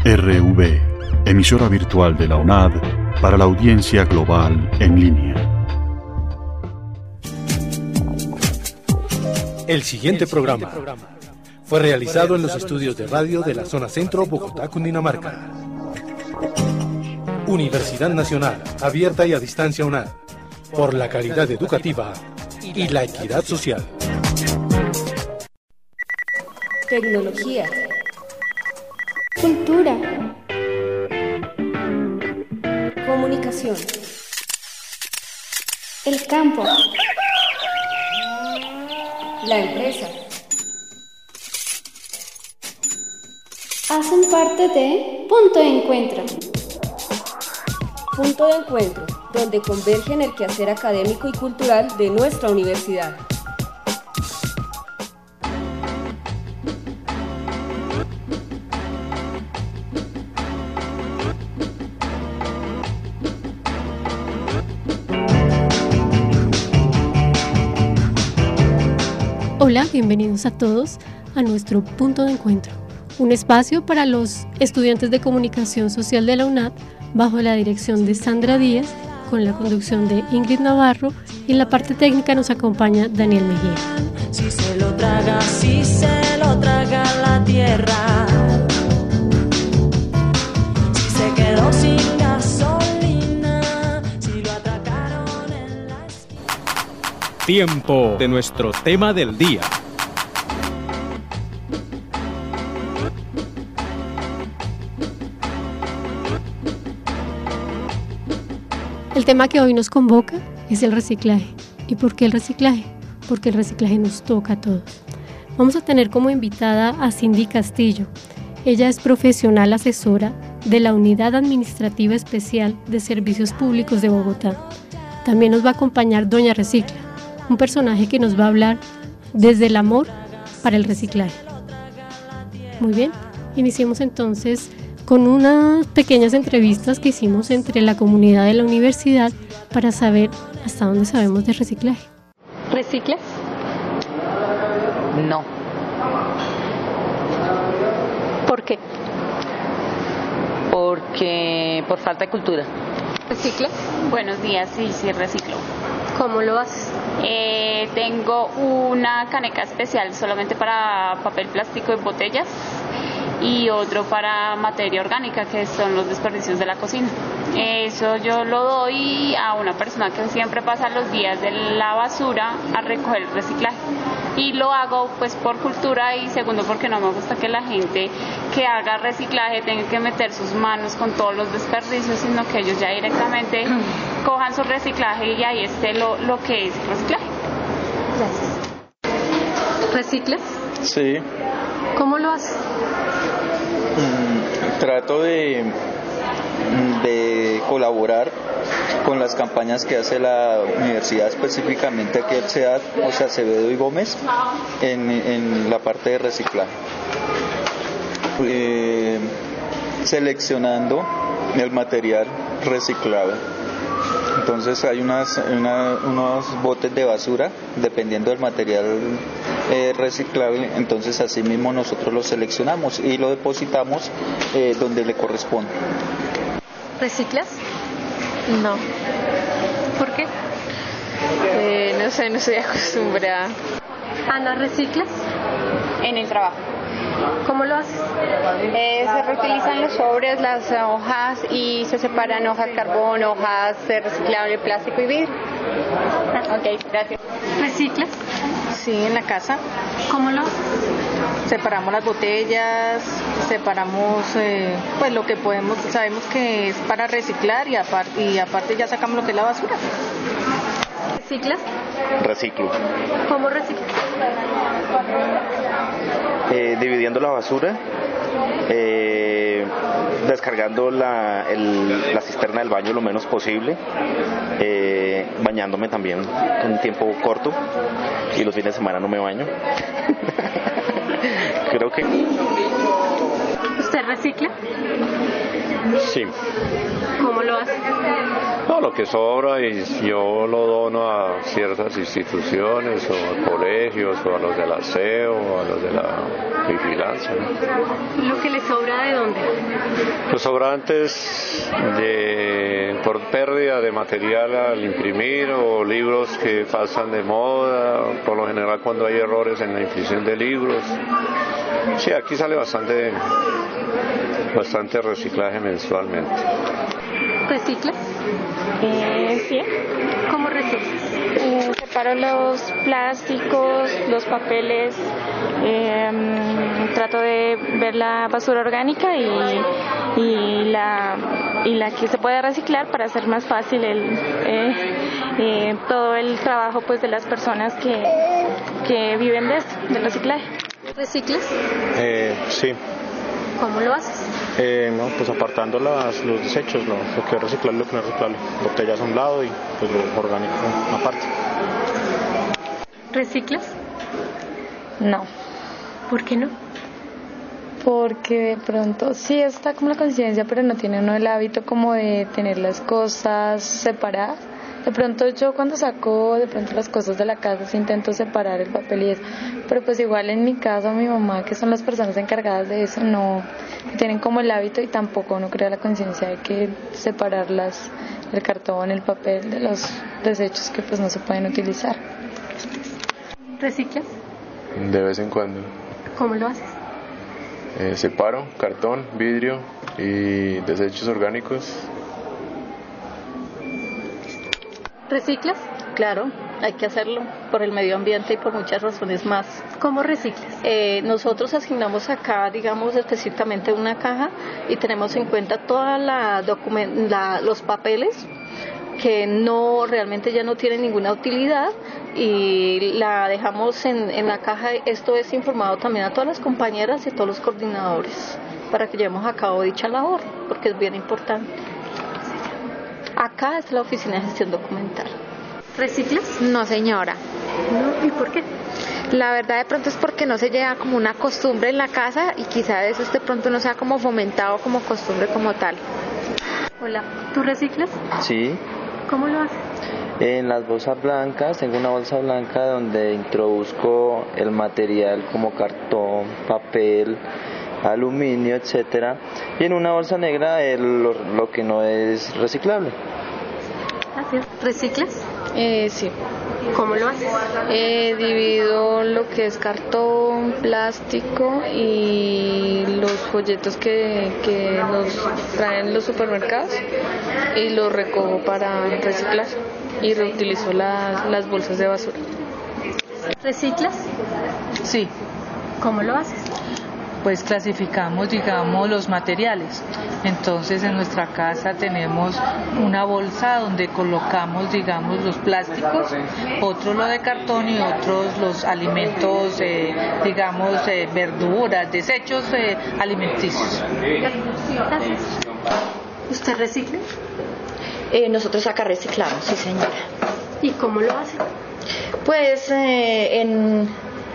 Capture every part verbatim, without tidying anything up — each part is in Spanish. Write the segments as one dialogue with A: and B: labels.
A: R V, emisora virtual de la UNAD para la audiencia global en línea.
B: El siguiente programa fue realizado en los estudios de radio de la zona centro, Bogotá, Cundinamarca. Universidad Nacional, abierta y a distancia UNAD, por la calidad educativa y la equidad social.
C: Tecnología. Cultura. Comunicación. El campo. La empresa. Hacen parte de Punto de Encuentro. Punto de Encuentro, donde convergen el quehacer académico y cultural de nuestra universidad.
D: Hola, bienvenidos a todos a nuestro Punto de Encuentro, un espacio para los estudiantes de Comunicación Social de la UNAD bajo la dirección de Sandra Díaz, con la conducción de Ingrid Navarro, y en la parte técnica nos acompaña Daniel Mejía.
E: Si se lo traga, si se lo traga la tierra, si se quedó sin gasolina, si lo atracaron en la esquina.
F: Tiempo de nuestro tema del día.
D: El tema que hoy nos convoca es el reciclaje. ¿Y por qué el reciclaje? Porque el reciclaje nos toca a todos. Vamos a tener como invitada a Cindy Castillo. Ella es profesional asesora de la Unidad Administrativa Especial de Servicios Públicos de Bogotá. También nos va a acompañar Doña Recicla, un personaje que nos va a hablar desde el amor para el reciclaje. Muy bien, iniciemos entonces con unas pequeñas entrevistas que hicimos entre la comunidad de la universidad para saber hasta dónde sabemos de reciclaje.
G: ¿Reciclas?
H: No.
G: ¿Por qué?
H: Porque por falta de cultura.
G: ¿Reciclas?
I: Buenos días, sí, sí reciclo.
G: ¿Cómo lo haces?
I: Eh, tengo una caneca especial solamente para papel plástico y botellas y otro para materia orgánica, que son los desperdicios de la cocina. Eso yo lo doy a una persona que siempre pasa los días de la basura a recoger el reciclaje. Y lo hago pues por cultura y segundo porque no me gusta que la gente que haga reciclaje tenga que meter sus manos con todos los desperdicios, sino que ellos ya directamente cojan su reciclaje y ahí esté lo, lo que es reciclaje.
G: Gracias. ¿Reciclas?
J: Sí.
G: ¿Cómo lo haces?
J: Mm, trato de, de colaborar con las campañas que hace la universidad, específicamente aquí el C E A D, o sea, Acevedo y Gómez, en, en la parte de reciclaje. Eh, seleccionando el material reciclado. Entonces hay unas, una, unos botes de basura, dependiendo del material eh, reciclable, entonces así mismo nosotros lo seleccionamos y lo depositamos eh, donde le corresponde.
G: ¿Reciclas?
K: No.
G: ¿Por qué?
K: Eh, no sé, no estoy acostumbrada.
G: Ana, ¿reciclas?
L: En el trabajo.
G: ¿Cómo lo haces?
L: Eh, se reutilizan los sobres, las hojas y se separan hojas carbón, hojas de reciclable, plástico y vidrio. Ok, gracias.
G: ¿Reciclas?
K: Sí, en la casa.
G: ¿Cómo lo haces?
K: Separamos las botellas, separamos eh, pues lo que podemos, sabemos que es para reciclar y aparte, y aparte ya sacamos lo que es la basura.
G: ¿Reciclas?
M: Reciclo.
G: ¿Cómo reciclas?
M: Eh, dividiendo la basura, eh, descargando la, el, la cisterna del baño lo menos posible, eh, bañándome también en un tiempo corto y los fines de semana no me baño. Creo que...
G: ¿Usted recicla?
N: Sí.
G: ¿Cómo lo hace?
N: No, lo que sobra y yo lo dono a ciertas instituciones o a colegios o a los del aseo o a los de la vigilancia, ¿no?
D: ¿Lo que le sobra de dónde?
N: Los sobrantes de, por pérdida de material al imprimir o libros que pasan de moda, por lo general cuando hay errores en la impresión de libros. Sí, aquí sale bastante, bastante reciclaje mensualmente.
D: ¿Reciclas?
O: Eh, sí.
D: ¿Cómo reciclas?
O: Eh, separo los plásticos, los papeles, eh, trato de ver la basura orgánica y, y, la, y la que se puede reciclar para hacer más fácil el, eh, eh, todo el trabajo pues, de las personas que, que viven de esto, del reciclaje.
D: ¿Reciclas?
P: Eh, sí.
D: ¿Cómo lo haces?
P: Eh, no, pues apartando las, los desechos, lo, lo que es reciclable y lo que no es reciclable. Botellas a un lado y pues lo orgánico aparte.
D: ¿Reciclas?
O: No.
D: ¿Por qué no?
O: Porque de pronto sí está como la conciencia, pero no tiene uno el hábito como de tener las cosas separadas. De pronto yo cuando saco de pronto las cosas de la casa sí intento separar el papel y eso, pero pues igual en mi caso mi mamá, que son las personas encargadas de eso, no tienen como el hábito y tampoco uno crea la conciencia de que separar las, el cartón, el papel de los desechos que pues no se pueden utilizar.
D: ¿Reciclas?
Q: De vez en cuando.
D: ¿Cómo lo haces?
Q: Eh, separo cartón, vidrio y desechos orgánicos.
D: ¿Reciclas?
K: Claro, hay que hacerlo por el medio ambiente y por muchas razones más.
D: ¿Cómo reciclas?
K: Eh, nosotros asignamos acá, digamos, específicamente una caja y tenemos en cuenta todos la, los papeles que no realmente ya no tienen ninguna utilidad y la dejamos en, en la caja. Esto es informado también a todas las compañeras y a todos los coordinadores para que llevemos a cabo dicha labor, porque es bien importante. Acá es la oficina de gestión documental.
D: ¿Reciclas?
R: No, señora.
D: No, ¿y por qué?
R: La verdad de pronto es porque no se lleva como una costumbre en la casa y quizá eso de pronto no sea como fomentado como costumbre como tal.
D: Hola, ¿tú reciclas?
J: Sí.
D: ¿Cómo lo haces?
J: En las bolsas blancas, tengo una bolsa blanca donde introduzco el material como cartón, papel, aluminio, etcétera, y en una bolsa negra el, lo, lo que no es reciclable.
D: Gracias. ¿Reciclas?
R: Eh, sí.
D: ¿Cómo lo haces?
R: Eh, divido lo que es cartón, plástico y los folletos que, que nos traen los supermercados y los recojo para reciclar y reutilizo la, las bolsas de basura.
D: ¿Reciclas?
K: Sí.
D: ¿Cómo lo haces?
K: Pues clasificamos, digamos, los materiales. Entonces en nuestra casa tenemos una bolsa donde colocamos, digamos, los plásticos, otro lo de cartón y otros los alimentos, eh, digamos, eh, verduras, desechos eh, alimenticios.
D: Gracias. ¿Usted recicla?
S: Eh, nosotros acá reciclamos, sí señora.
D: ¿Y cómo lo hacen?
S: Pues eh, en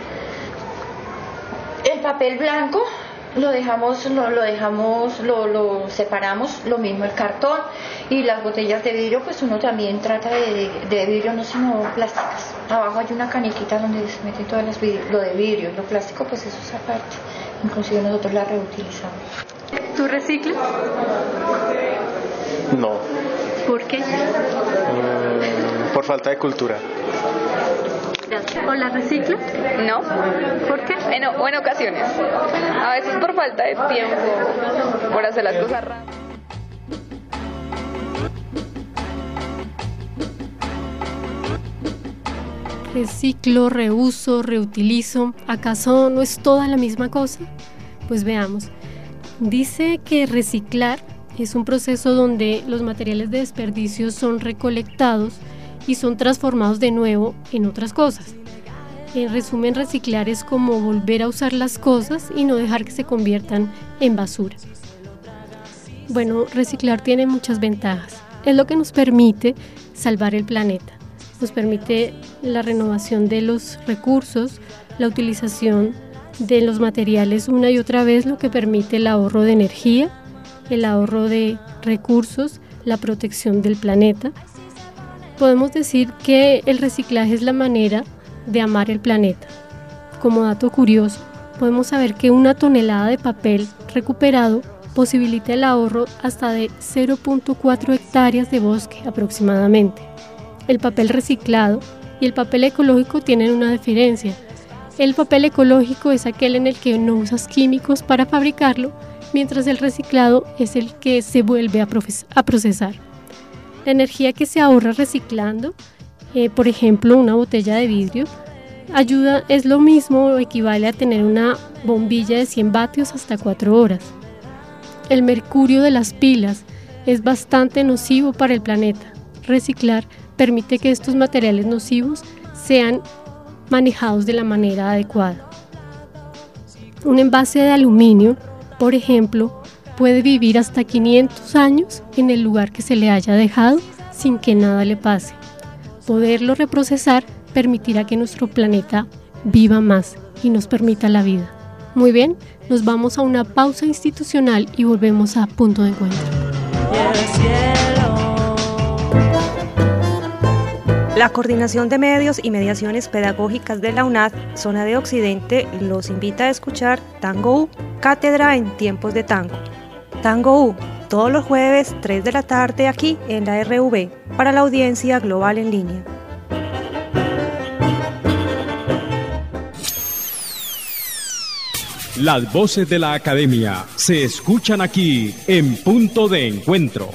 S: el papel blanco lo dejamos, lo, lo dejamos, lo, lo separamos, lo mismo el cartón y las botellas de vidrio, pues uno también trata de, de, de vidrio, no sino plásticas. Abajo hay una caniquita donde se mete todo las vidrio, lo de vidrio y lo plástico, pues eso es aparte. Inclusive nosotros la reutilizamos.
D: ¿Tú reciclas?
P: No.
D: ¿Por qué?
P: Mm, por falta de cultura.
D: ¿O la recicla?
R: No.
D: ¿Por qué?
R: En, o en ocasiones. A veces por falta de tiempo, por hacer las cosas rápido.
D: Reciclo, reuso, reutilizo. ¿Acaso no es toda la misma cosa? Pues veamos. Dice que reciclar es un proceso donde los materiales de desperdicio son recolectados y son transformados de nuevo en otras cosas. En resumen, reciclar es como volver a usar las cosas y no dejar que se conviertan en basura. Bueno, reciclar tiene muchas ventajas. Es lo que nos permite salvar el planeta. Nos permite la renovación de los recursos, la utilización de los materiales una y otra vez, lo que permite el ahorro de energía, el ahorro de recursos, la protección del planeta. Podemos decir que el reciclaje es la manera de amar el planeta. Como dato curioso, podemos saber que una tonelada de papel recuperado posibilita el ahorro hasta de cero punto cuatro hectáreas de bosque aproximadamente. El papel reciclado y el papel ecológico tienen una diferencia. El papel ecológico es aquel en el que no usas químicos para fabricarlo, mientras el reciclado es el que se vuelve a, a procesar. La energía que se ahorra reciclando, eh, por ejemplo una botella de vidrio, ayuda, es lo mismo o equivale a tener una bombilla de cien vatios hasta cuatro horas. El mercurio de las pilas es bastante nocivo para el planeta. Reciclar permite que estos materiales nocivos sean manejados de la manera adecuada. Un envase de aluminio, por ejemplo, puede vivir hasta quinientos años en el lugar que se le haya dejado sin que nada le pase. Poderlo reprocesar permitirá que nuestro planeta viva más y nos permita la vida. Muy bien, nos vamos a una pausa institucional y volvemos a Punto de Encuentro.
T: La Coordinación de Medios y Mediaciones Pedagógicas de la UNAD, Zona de Occidente, los invita a escuchar Tango U, Cátedra en Tiempos de Tango. Tango U, todos los jueves, tres de la tarde, aquí en la R V, para la audiencia global en línea.
F: Las voces de la academia se escuchan aquí en Punto de Encuentro.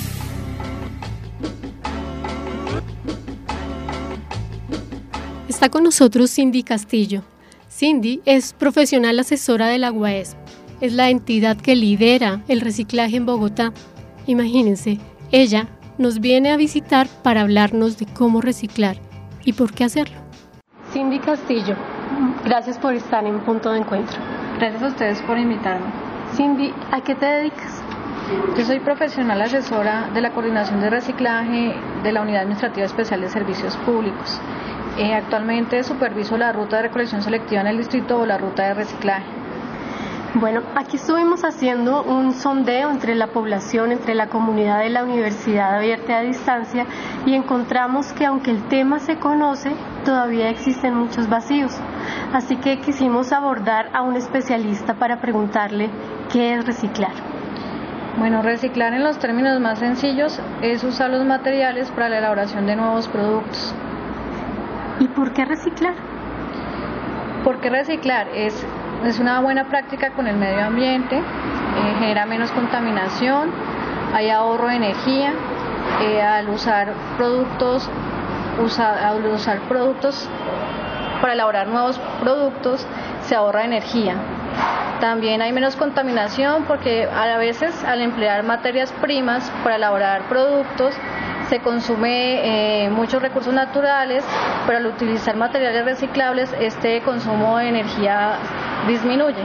D: Está con nosotros Cindy Castillo. Cindy es profesional asesora de la U A E S P. Es la entidad que lidera el reciclaje en Bogotá. Imagínense, ella nos viene a visitar para hablarnos de cómo reciclar y por qué hacerlo. Cindy Castillo, gracias por estar en Punto de Encuentro.
U: Gracias a ustedes por invitarme.
D: Cindy, ¿a qué te dedicas?
U: Yo soy profesional asesora de la Coordinación de Reciclaje de la Unidad Administrativa Especial de Servicios Públicos. Eh, actualmente superviso la ruta de recolección selectiva en el distrito o la ruta de reciclaje.
D: Bueno, aquí estuvimos haciendo un sondeo entre la población, entre la comunidad de la Universidad Abierta a Distancia y encontramos que aunque el tema se conoce, todavía existen muchos vacíos. Así que quisimos abordar a un especialista para preguntarle qué es reciclar.
U: Bueno, reciclar en los términos más sencillos es usar los materiales para la elaboración de nuevos productos.
D: ¿Y por qué reciclar?
U: Porque reciclar es, es una buena práctica con el medio ambiente, eh, genera menos contaminación, hay ahorro de energía, eh, al usar productos, usa, al usar productos para elaborar nuevos productos se ahorra energía. También hay menos contaminación porque a veces al emplear materias primas para elaborar productos se consume eh, muchos recursos naturales, pero al utilizar materiales reciclables este consumo de energía disminuye.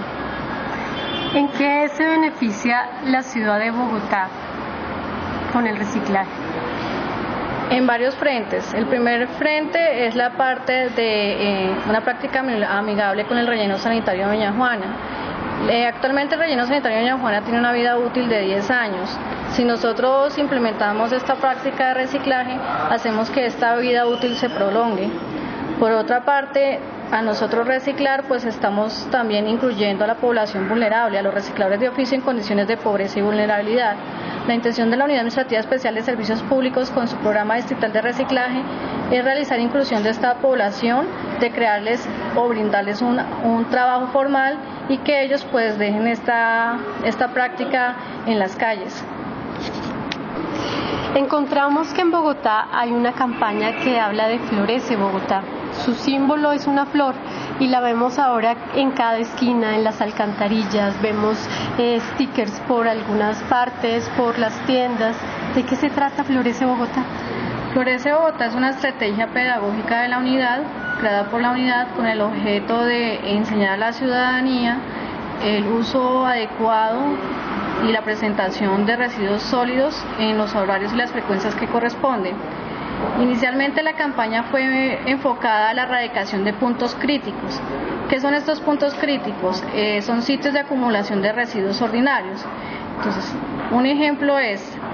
D: ¿En qué se beneficia la ciudad de Bogotá con el reciclaje?
U: En varios frentes. El primer frente es la parte de eh, una práctica amigable con el relleno sanitario de Doña Juana. Eh, actualmente el relleno sanitario de Doña Juana tiene una vida útil de diez años. Si nosotros implementamos esta práctica de reciclaje, hacemos que esta vida útil se prolongue. Por otra parte, a nosotros reciclar, pues estamos también incluyendo a la población vulnerable, a los recicladores de oficio en condiciones de pobreza y vulnerabilidad. La intención de la Unidad Administrativa Especial de Servicios Públicos con su programa distrital de reciclaje es realizar inclusión de esta población, de crearles o brindarles un, un trabajo formal y que ellos pues dejen esta, esta práctica en las calles.
D: Encontramos que en Bogotá hay una campaña que habla de Florece Bogotá. Su símbolo es una flor y la vemos ahora en cada esquina, en las alcantarillas, vemos eh, stickers por algunas partes, por las tiendas. ¿De qué se trata Florece Bogotá?
U: Florece Bogotá es una estrategia pedagógica de la unidad, creada por la unidad con el objeto de enseñar a la ciudadanía el uso adecuado y la presentación de residuos sólidos en los horarios y las frecuencias que corresponden. Inicialmente la campaña fue enfocada a la erradicación de puntos críticos. ¿Qué son estos puntos críticos? Eh, son sitios de acumulación de residuos ordinarios. Entonces, un ejemplo es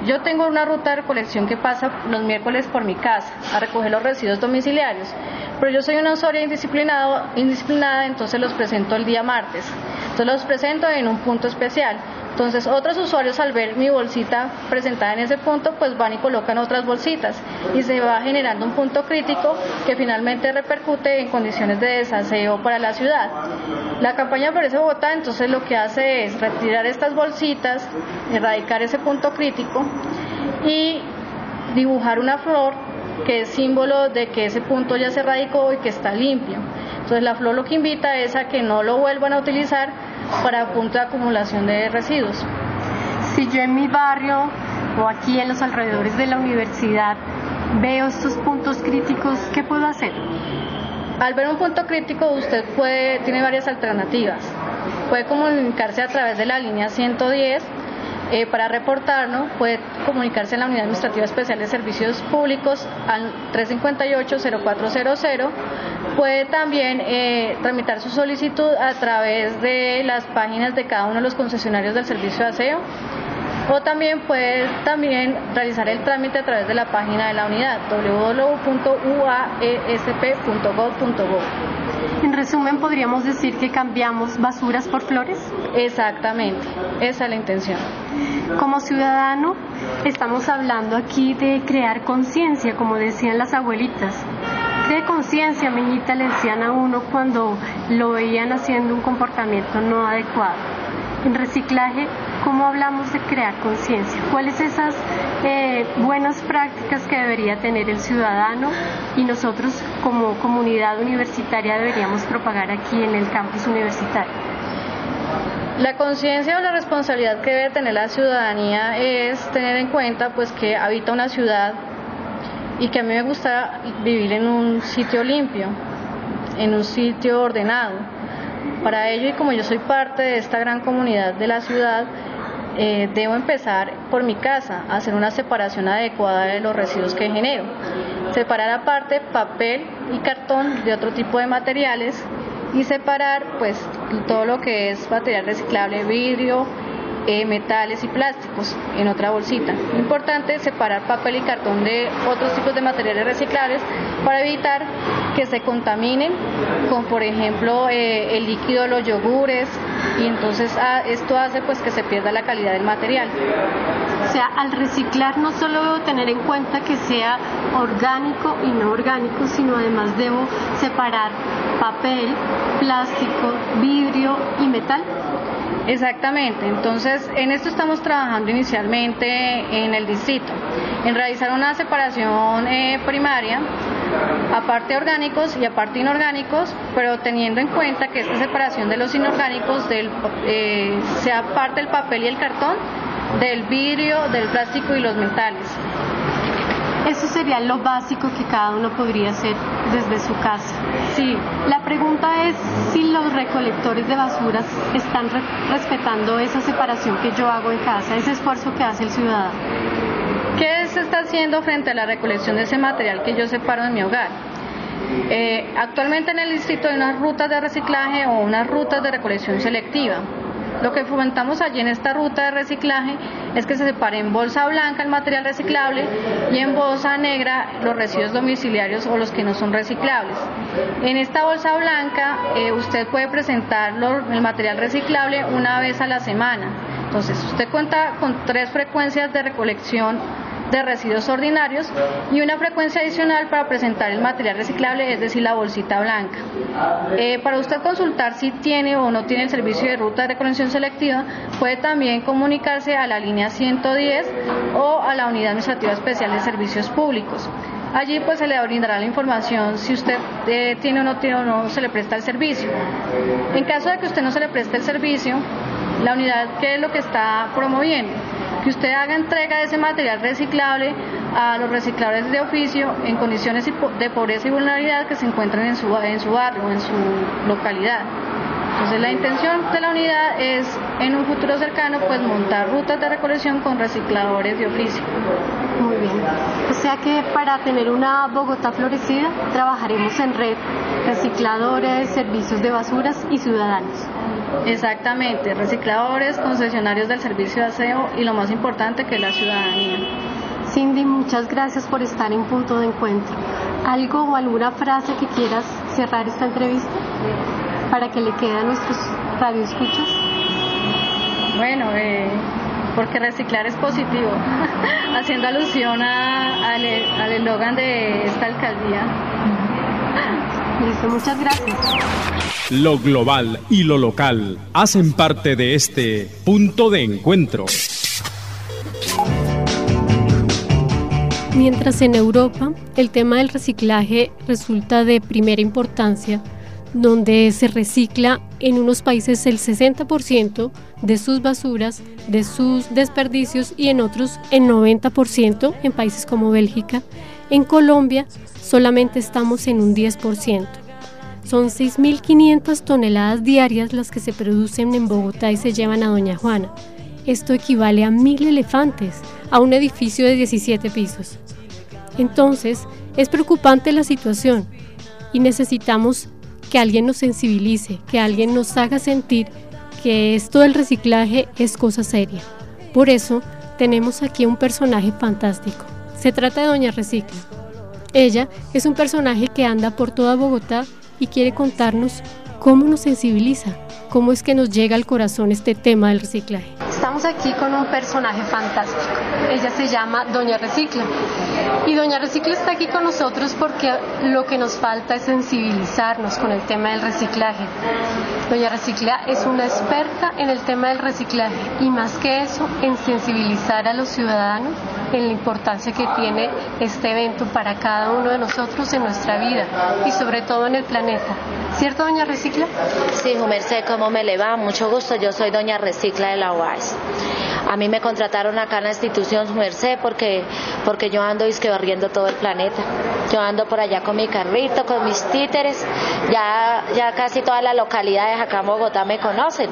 U: yo tengo una ruta de recolección que pasa los miércoles por mi casa a recoger los residuos domiciliarios, pero yo soy una usuaria indisciplinado, indisciplinada, entonces los presento el día martes. Entonces los presento en un punto especial. Entonces otros usuarios al ver mi bolsita presentada en ese punto pues van y colocan otras bolsitas y se va generando un punto crítico que finalmente repercute en condiciones de desaseo para la ciudad. La campaña Florece Bogotá entonces lo que hace es retirar estas bolsitas, erradicar ese punto crítico y dibujar una flor que es símbolo de que ese punto ya se erradicó y que está limpio. Entonces la flor lo que invita es a que no lo vuelvan a utilizar para punto de acumulación de residuos.
D: Si yo en mi barrio o aquí en los alrededores de la universidad veo estos puntos críticos, ¿qué puedo hacer?
U: Al ver un punto crítico usted puede, tiene varias alternativas. Puede comunicarse a través de la línea ciento diez eh, para reportarlo, puede comunicarse en la Unidad Administrativa Especial de Servicios Públicos al tres cinco ocho, cero cuatro cero cero. Puede también eh, tramitar su solicitud a través de las páginas de cada uno de los concesionarios del servicio de aseo, o también puede también realizar el trámite a través de la página de la unidad doble u doble u doble u punto u a e s p punto gov punto bo.
D: En resumen, ¿podríamos decir que cambiamos basuras por flores?
U: Exactamente, esa es la intención.
D: Como ciudadano, estamos hablando aquí de crear conciencia, como decían las abuelitas. ¿Qué conciencia, meñita, le decían a uno cuando lo veían haciendo un comportamiento no adecuado? En reciclaje, ¿cómo hablamos de crear conciencia? ¿Cuáles esas eh, buenas prácticas que debería tener el ciudadano y nosotros como comunidad universitaria deberíamos propagar aquí en el campus universitario?
U: La conciencia o la responsabilidad que debe tener la ciudadanía es tener en cuenta pues que habita una ciudad y que a mí me gusta vivir en un sitio limpio, en un sitio ordenado. Para ello, y como yo soy parte de esta gran comunidad de la ciudad, eh, debo empezar por mi casa a hacer una separación adecuada de los residuos que genero. Separar aparte papel y cartón de otro tipo de materiales y separar pues todo lo que es material reciclable, vidrio, Eh, metales y plásticos en otra bolsita. Importante separar papel y cartón de otros tipos de materiales reciclables para evitar que se contaminen con, por ejemplo, eh, el líquido de los yogures, y entonces ah, esto hace pues que se pierda la calidad del material.
D: O sea, al reciclar no solo debo tener en cuenta que sea orgánico y no orgánico, sino además debo separar papel, plástico, vidrio y metal.
U: Exactamente, entonces en esto estamos trabajando inicialmente en el distrito, en realizar una separación eh, primaria, aparte orgánicos y aparte inorgánicos, pero teniendo en cuenta que esta separación de los inorgánicos del, eh, sea parte del papel y el cartón, del vidrio, del plástico y los metales.
D: Eso sería lo básico que cada uno podría hacer desde su casa.
U: Sí.
D: La pregunta es si los recolectores de basuras están re respetando esa separación que yo hago en casa, ese esfuerzo que hace el ciudadano.
U: ¿Qué se está haciendo frente a la recolección de ese material que yo separo en mi hogar? Eh, actualmente en el distrito hay unas rutas de reciclaje o unas rutas de recolección selectiva. Lo que fomentamos allí en esta ruta de reciclaje es que se separe en bolsa blanca el material reciclable y en bolsa negra los residuos domiciliarios o los que no son reciclables. En esta bolsa blanca eh, usted puede presentar el material reciclable una vez a la semana. Entonces usted cuenta con tres frecuencias de recolección de residuos ordinarios y una frecuencia adicional para presentar el material reciclable, es decir, la bolsita blanca. Eh, para usted consultar si tiene o no tiene el servicio de ruta de recolección selectiva, puede también comunicarse a la línea ciento diez o a la Unidad Administrativa Especial de Servicios Públicos. Allí pues se le brindará la información si usted eh, tiene o no tiene o no se le presta el servicio. En caso de que usted no se le preste el servicio, la unidad, ¿qué es lo que está promoviendo? Que usted haga entrega de ese material reciclable a los recicladores de oficio en condiciones de pobreza y vulnerabilidad que se encuentran en su, en su barrio o en su localidad. Entonces la intención de la unidad es en un futuro cercano pues montar rutas de recolección con recicladores de oficio.
D: Muy bien, o sea que para tener una Bogotá florecida trabajaremos en red, recicladores, servicios de basuras y ciudadanos.
U: Exactamente, recicladores, concesionarios del servicio de aseo y lo más importante que es la ciudadanía.
D: Cindy, muchas gracias por estar en Punto de Encuentro. ¿Algo o alguna frase que quieras cerrar esta entrevista para que le quede a nuestros radioescuchas?
U: Bueno, eh, porque reciclar es positivo, haciendo alusión a, al al eslogan de esta alcaldía.
D: Listo, muchas gracias.
F: Lo global y lo local hacen parte de este Punto de Encuentro.
D: Mientras en Europa el tema del reciclaje resulta de primera importancia, donde se recicla en unos países el sesenta por ciento de sus basuras, de sus desperdicios y en otros el noventa por ciento en países como Bélgica, en Colombia solamente estamos en un diez por ciento. Son seis mil quinientas toneladas diarias las que se producen en Bogotá y se llevan a Doña Juana. Esto equivale a mil elefantes, a un edificio de diecisiete pisos. Entonces, es preocupante la situación y necesitamos que alguien nos sensibilice, que alguien nos haga sentir que esto del reciclaje es cosa seria. Por eso, tenemos aquí un personaje fantástico. Se trata de Doña Recicla. Ella es un personaje que anda por toda Bogotá y quiere contarnos cómo nos sensibiliza, cómo es que nos llega al corazón este tema del reciclaje. Estamos aquí con un personaje fantástico. Ella se llama Doña Recicla. Y Doña Recicla está aquí con nosotros porque lo que nos falta es sensibilizarnos con el tema del reciclaje. Doña Recicla es una experta en el tema del reciclaje y más que eso, en sensibilizar a los ciudadanos en la importancia que tiene este evento para cada uno de nosotros en nuestra vida y sobre todo en el planeta. ¿Cierto, Doña Recicla?
A: Sí, su merced, ¿cómo me le va? Mucho gusto, yo soy Doña Recicla de la U A S. A mí me contrataron acá en la institución, su merced, porque, porque yo ando disque barriendo todo el planeta. Yo ando por allá con mi carrito, con mis títeres, ya, ya casi todas las localidades acá en Bogotá me conocen.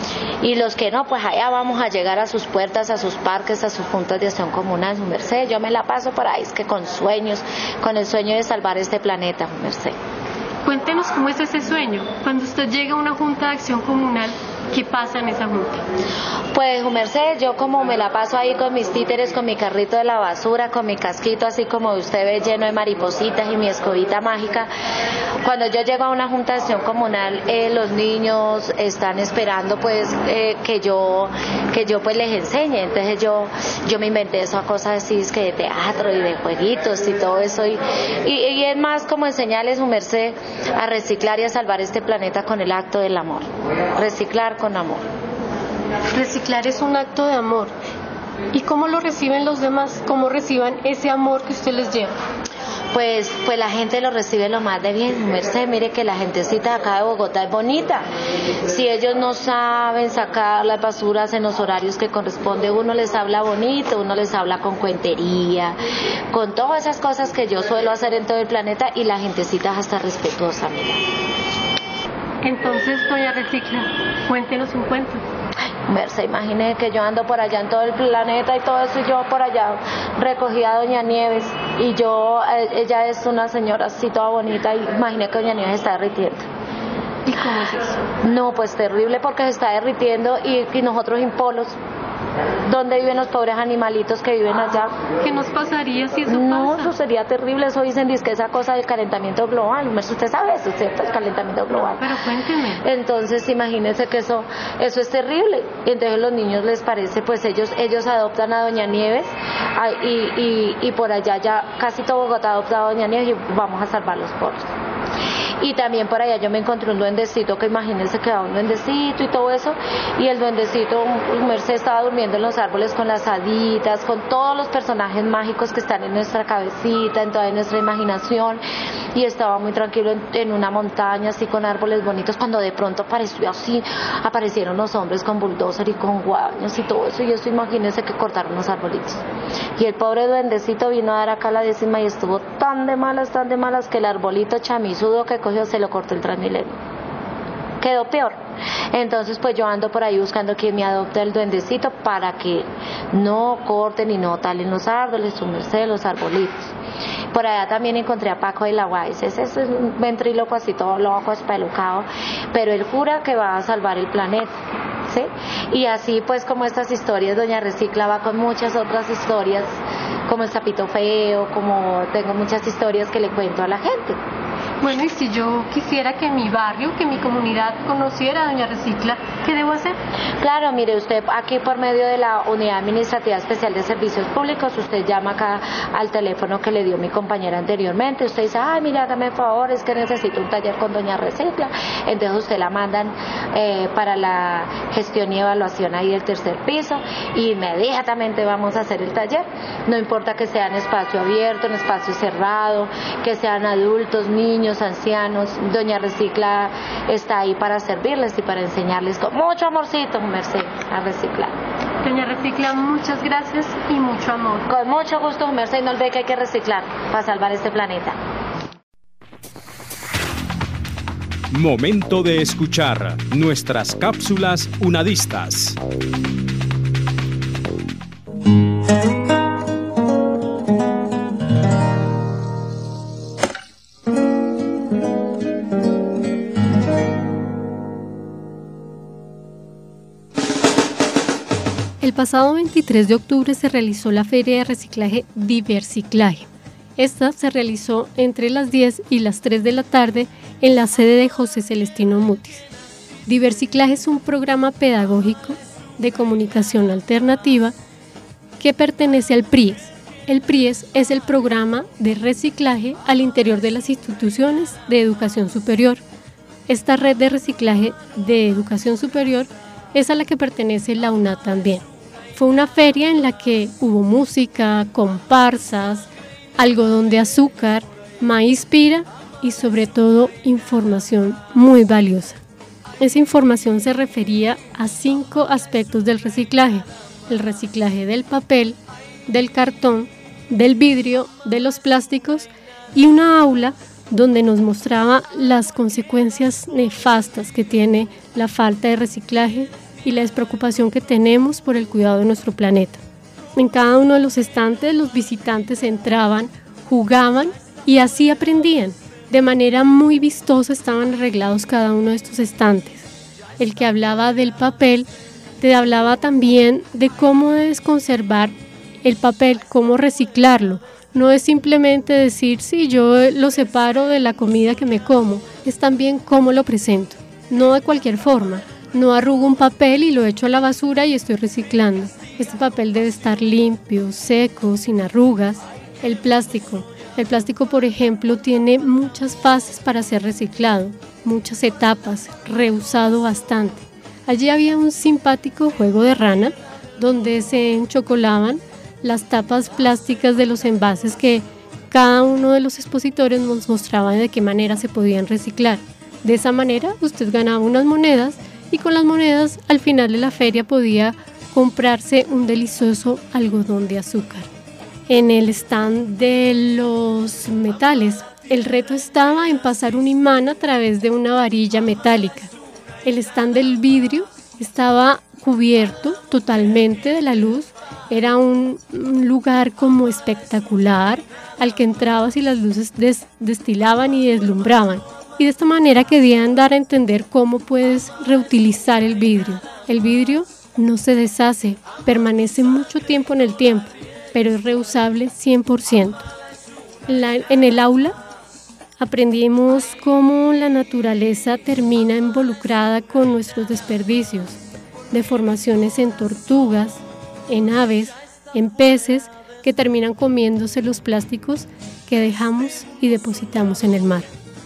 A: Y los que no, pues allá vamos a llegar a sus puertas, a sus parques, a sus juntas de acción comunal, su merced. Yo me la paso por ahí, es que con sueños, con el sueño de salvar este planeta, su merced.
D: Cuéntenos cómo es ese sueño. Cuando usted llega a una junta de acción comunal, ¿qué pasa en esa junta?
A: Pues, su merced, yo como me la paso ahí con mis títeres, con mi carrito de la basura, con mi casquito así como usted ve lleno de maripositas y mi escobita mágica. Cuando yo llego a una junta de acción comunal, eh, los niños están esperando pues eh, que yo que yo pues les enseñe. Entonces yo yo me inventé esas cosas así, es que de teatro y de jueguitos y todo eso. Y, y, y es más como enseñarles, su merced, a reciclar y a salvar este planeta con el acto del amor. Reciclar con amor.
D: Reciclar es un acto de amor. ¿Y cómo lo reciben los demás? ¿Cómo reciban ese amor que usted les lleva?
A: Pues, pues la gente lo recibe lo más de bien, merced. Mire que la gentecita de acá de Bogotá es bonita. Si ellos no saben sacar las basuras en los horarios que corresponde, uno les habla bonito, uno les habla con cuentería, con todas esas cosas que yo suelo hacer en todo el planeta, y la gentecita es hasta respetuosa, mira.
D: Entonces, Doña Recicla, cuéntenos un cuento.
A: Merce, imagine que yo ando por allá en todo el planeta y todo eso, y yo por allá recogí a Doña Nieves, y yo, ella es una señora así toda bonita, y imagine que Doña Nieves está derritiendo.
D: ¿Y cómo es eso?
A: No, pues terrible, porque se está derritiendo y, y nosotros en polos. ¿Dónde viven los pobres animalitos que viven allá?
D: ¿Qué nos pasaría si eso
A: no,
D: pasa?
A: No, eso sería terrible. Eso dicen que esa cosa del calentamiento global. Usted sabe eso, ¿cierto? El calentamiento global.
D: Pero cuénteme.
A: Entonces, imagínense que eso eso es terrible. Y entonces los niños les parece, pues ellos ellos adoptan a Doña Nieves, y, y, y por allá ya casi todo Bogotá adopta a Doña Nieves, y vamos a salvar los pobres. Y también por allá yo me encontré un duendecito, que imagínense que era un duendecito y todo eso, y el duendecito, Merced, estaba durmiendo en los árboles con las haditas, con todos los personajes mágicos que están en nuestra cabecita, en toda nuestra imaginación, y estaba muy tranquilo en, en una montaña así con árboles bonitos, cuando de pronto apareció así, aparecieron los hombres con bulldozer y con guaños y todo eso, y eso imagínense que cortaron los arbolitos. Y el pobre duendecito vino a dar acá la décima y estuvo tan de malas, tan de malas, que el arbolito chamizudo que cogió se lo cortó el Transmilenio. Quedó peor. Entonces pues yo ando por ahí buscando quien me adopte el duendecito para que no corten y no talen los árboles, su merced, los arbolitos. Por allá también encontré a Paco de la Guayas, ese es un ventríloco así todo loco, espelucado, pero él jura que va a salvar el planeta. ¿Sí? Y así pues como estas historias, doña Recicla va con muchas otras historias, como el sapito feo, como tengo muchas historias que le cuento a la gente.
D: Bueno, y si yo quisiera que mi barrio, que mi comunidad conociera a doña Recicla, ¿qué debo hacer?
A: Claro, mire, usted aquí por medio de la Unidad Administrativa Especial de Servicios Públicos, usted llama acá al teléfono que le dio mi compañera anteriormente, usted dice, ay, mira, hágame favor, es que necesito un taller con doña Recicla, entonces usted la mandan eh, para la gestión y evaluación ahí del tercer piso, y inmediatamente vamos a hacer el taller, no importa que sea en espacio abierto, en espacio cerrado, que sean adultos, niños, ancianos, doña Recicla está ahí para servirles y para enseñarles con mucho amorcito, merced, a reciclar.
D: Doña Recicla, muchas gracias y mucho amor.
A: Con mucho gusto, merced, y no olvide que hay que reciclar para salvar este planeta.
F: Momento de escuchar nuestras cápsulas unadistas.
D: El pasado veintitrés de octubre se realizó la feria de reciclaje Diverciclaje. Esta se realizó entre las diez y las tres de la tarde en la sede de José Celestino Mutis. Diverciclaje es un programa pedagógico de comunicación alternativa que pertenece al P R I E S. El P R I E S es el programa de reciclaje al interior de las instituciones de educación superior. Esta red de reciclaje de educación superior es a la que pertenece la UNAD también. Fue una feria en la que hubo música, comparsas, algodón de azúcar, maíz pira y sobre todo información muy valiosa. Esa información se refería a cinco aspectos del reciclaje: el reciclaje del papel, del cartón, del vidrio, de los plásticos, y una aula donde nos mostraba las consecuencias nefastas que tiene la falta de reciclaje y la despreocupación que tenemos por el cuidado de nuestro planeta. En cada uno de los estantes los visitantes entraban, jugaban y así aprendían. De manera muy vistosa estaban arreglados cada uno de estos estantes. El que hablaba del papel te hablaba también de cómo debes conservar el papel, cómo reciclarlo. No es simplemente decir, sí, yo lo separo de la comida que me como, es también cómo lo presento, no de cualquier forma. No arrugo un papel y lo echo a la basura y estoy reciclando. Este papel debe estar limpio, seco, sin arrugas. El plástico. El plástico, por ejemplo, tiene muchas fases para ser reciclado, muchas etapas, reusado bastante. Allí había un simpático juego de rana donde se enchocolaban las tapas plásticas de los envases que cada uno de los expositores nos mostraba de qué manera se podían reciclar. De esa manera usted ganaba unas monedas y con las monedas al final de la feria podía comprarse un delicioso algodón de azúcar. En el stand de los metales, el reto estaba en pasar un imán a través de una varilla metálica. El stand del vidrio estaba cubierto totalmente de la luz. Era un, un lugar como espectacular al que entrabas y las luces des, destilaban y deslumbraban. Y de esta manera querían dar a entender cómo puedes reutilizar el vidrio. El vidrio no se deshace, permanece mucho tiempo en el tiempo, pero es reusable cien por ciento. En, la, en el aula aprendimos cómo la naturaleza termina involucrada con nuestros desperdicios, deformaciones en tortugas, en aves, en peces que terminan comiéndose los plásticos que dejamos y depositamos en el mar.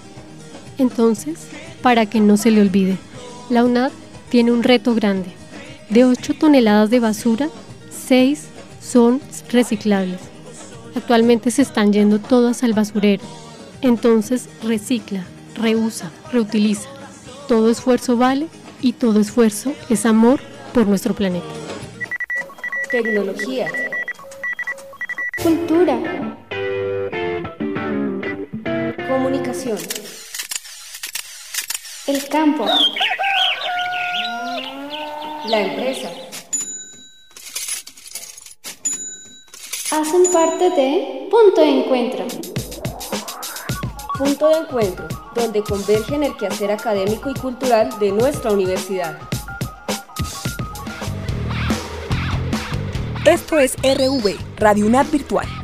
D: Entonces, para que no se le olvide, la UNAD tiene un reto grande. De ocho toneladas de basura, seis son reciclables. Actualmente se están yendo todas al basurero. Entonces, recicla, reusa, reutiliza. Todo esfuerzo vale y todo esfuerzo es amor por nuestro planeta.
C: Tecnología.
B: Cultura.
C: Comunicación.
B: El campo.
C: La empresa.
B: Hacen parte de Punto de Encuentro.
C: Punto de encuentro, donde convergen el quehacer académico y cultural de nuestra universidad.
B: Esto es R V, Radio UNAD Virtual.